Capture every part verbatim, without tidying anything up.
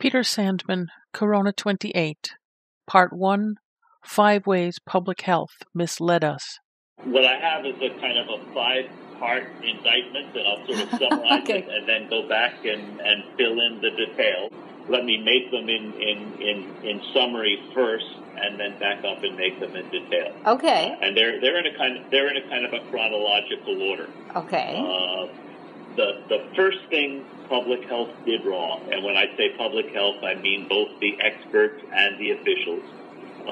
Peter Sandman, Corona twenty-eight, Part one, Five Ways Public Health Misled Us. What I have is a kind of a five-part indictment, and I'll sort of summarize okay. it and then go back and, and fill in the details. Let me make them in, in, in, in summary first, and then back up and make them in detail. Okay. Uh, and they're they're in a kind of they're in a kind of a chronological order. Okay. Uh, the the first thing public health did wrong, and when I say public health, I mean both the experts and the officials. Uh,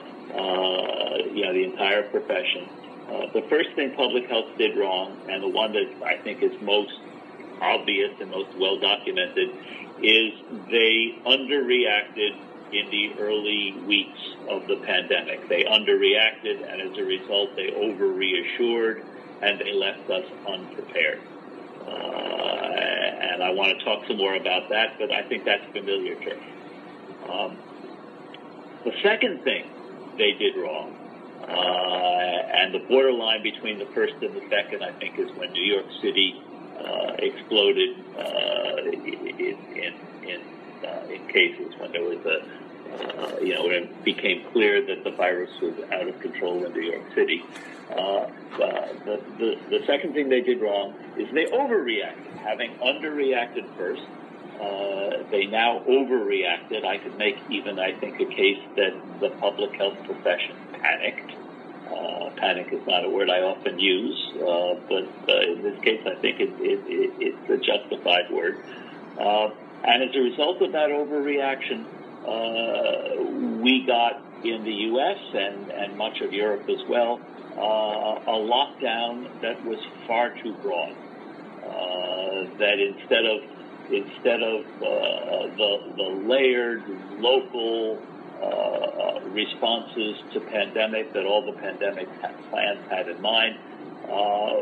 uh, you know, the entire profession. Uh, the first thing public health did wrong, and the one that I think is most obvious and most well documented, is they underreacted in the early weeks of the pandemic. They underreacted, and as a result, they over-reassured, and they left us unprepared. Uh, and I want to talk some more about that, but I think that's familiar to me. Um, the second thing they did wrong, uh, and the borderline between the first and the second, I think, is when New York City uh, exploded uh, in in in, uh, in cases, when there was a uh, you know when it became clear that the virus was out of control in New York City. Uh, uh, the, the the second thing they did wrong is they overreacted, having underreacted first. Uh, they now overreacted. I could make even, I think, a case that the public health profession panicked. Uh, panic is not a word I often use, uh, but uh, in this case, I think it, it, it, it's a justified word. Uh, and as a result of that overreaction, uh, we got in the U S and, and much of Europe as well, uh, a lockdown that was far too broad. Uh, that instead of Instead of uh, the, the layered local uh, responses to pandemic that all the pandemic plans had in mind, uh,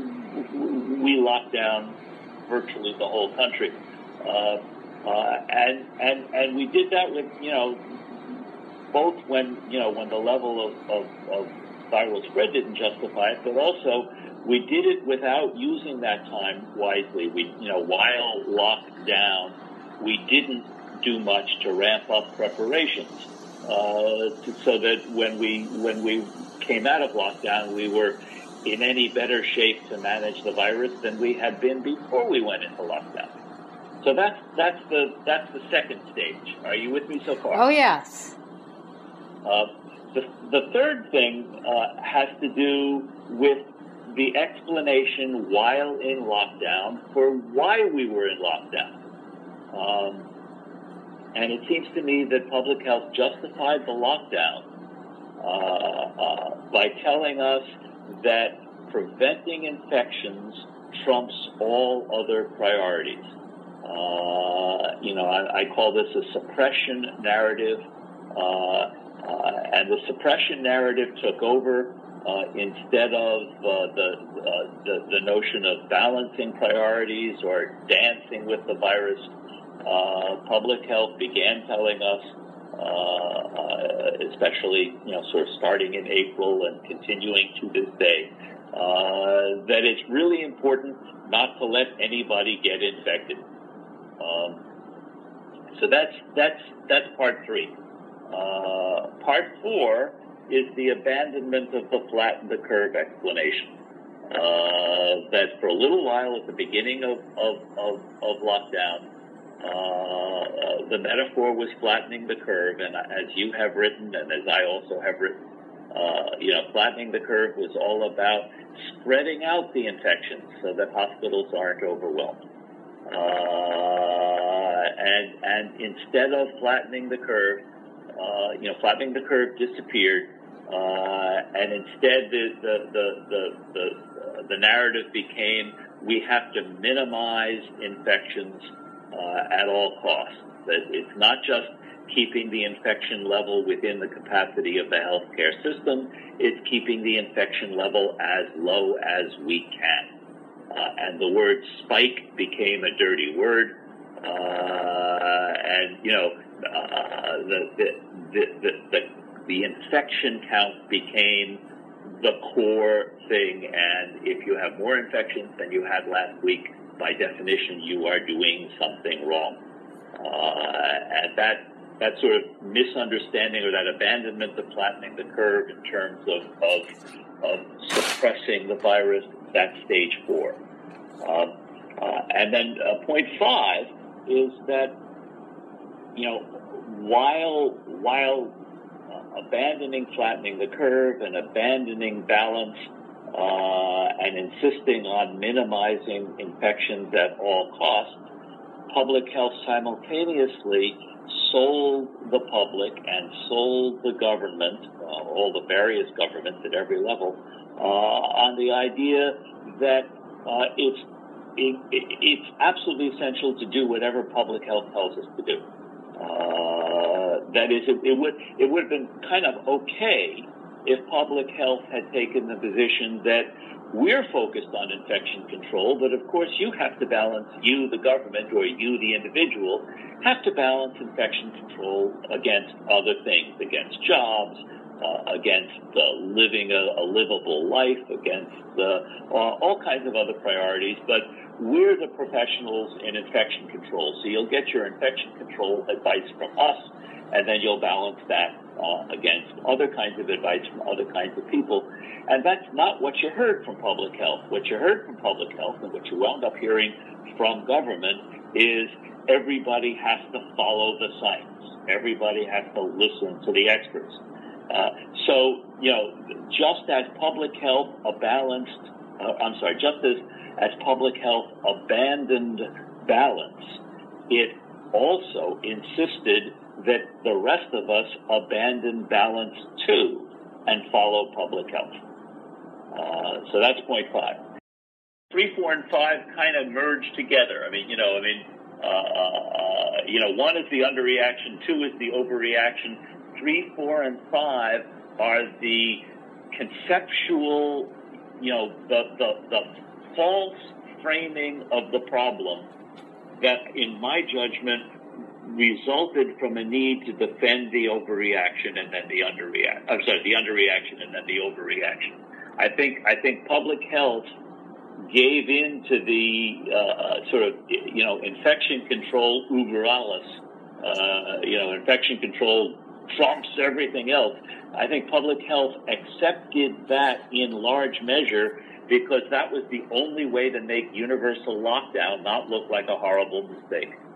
we locked down virtually the whole country, uh, uh, and and and we did that with you know both when you know when the level of, of, of viral spread didn't justify it, but also we did it without using that time wisely. We, you know, while locked down, we didn't do much to ramp up preparations, uh, to, so that when we when we came out of lockdown, we were in any better shape to manage the virus than we had been before we went into lockdown. So that's that's the that's the second stage. Are you with me so far? Oh yes. Uh, the the third thing uh, has to do with the explanation while in lockdown for why we were in lockdown. Um, and it seems to me that public health justified the lockdown uh, uh, by telling us that preventing infections trumps all other priorities. Uh, you know, I, I call this a suppression narrative, uh, uh, and the suppression narrative took over Uh, instead of uh, the, uh, the the notion of balancing priorities or dancing with the virus. Uh, public health began telling us, uh, uh, especially you know, sort of starting in April and continuing to this day, uh, that it's really important not to let anybody get infected. Um, so that's that's that's part three. Uh, part four is the abandonment of the flatten the curve explanation. Uh, that for a little while at the beginning of, of, of, of lockdown, uh, the metaphor was flattening the curve, and as you have written, and as I also have written, uh, you know, flattening the curve was all about spreading out the infections so that hospitals aren't overwhelmed. Uh, and, and instead of flattening the curve, uh, you know, flattening the curve disappeared. Uh, and instead, the the the the the, uh, the narrative became we have to minimize infections uh, at all costs. That it's not just keeping the infection level within the capacity of the healthcare system; it's keeping the infection level as low as we can. Uh, and the word "spike" became a dirty word, uh, and you know uh, the the the, the, the The infection count became the core thing, and if you have more infections than you had last week, by definition, you are doing something wrong. Uh, and that that sort of misunderstanding or that abandonment of flattening the curve in terms of, of, of suppressing the virus, that's stage four. Um, uh, and then uh, point five is that, you know, while while uh, abandoning flattening the curve and abandoning balance uh, and insisting on minimizing infections at all costs, public health simultaneously sold the public and sold the government, uh, all the various governments at every level, uh, on the idea that uh, it's it, it, it's absolutely essential to do whatever public health tells us to do. Uh, that is, it, it would it would have been kind of okay if public health had taken the position that we're focused on infection control, but of course you have to balance, you, the government, or you, the individual, have to balance infection control against other things, against jobs, uh, against uh, living a, a livable life, against uh, all kinds of other priorities. But we're the professionals in infection control, so you'll get your infection control advice from us, and then you'll balance that uh, against other kinds of advice from other kinds of people. And that's not what you heard from public health. What you heard from public health and what you wound up hearing from government is everybody has to follow the science. Everybody has to listen to the experts. Uh, so, you know, just as public health a balanced, uh, I'm sorry, just as, as public health abandoned balance, it also insisted that the rest of us abandon balance too and follow public health. Uh, so that's point five. Three, four, and five kind of merge together. I mean, you know, I mean, uh, uh, you know, one is the underreaction, two is the overreaction. Three, four, and five are the conceptual, you know, the the, the false framing of the problem that, in my judgment, resulted from a need to defend the overreaction and then the underreaction. I'm sorry, the underreaction and then the overreaction. I think I think public health gave in to the uh, sort of, you know, infection control uber alles. Uh, you know, infection control trumps everything else. I think public health accepted that in large measure because that was the only way to make universal lockdown not look like a horrible mistake.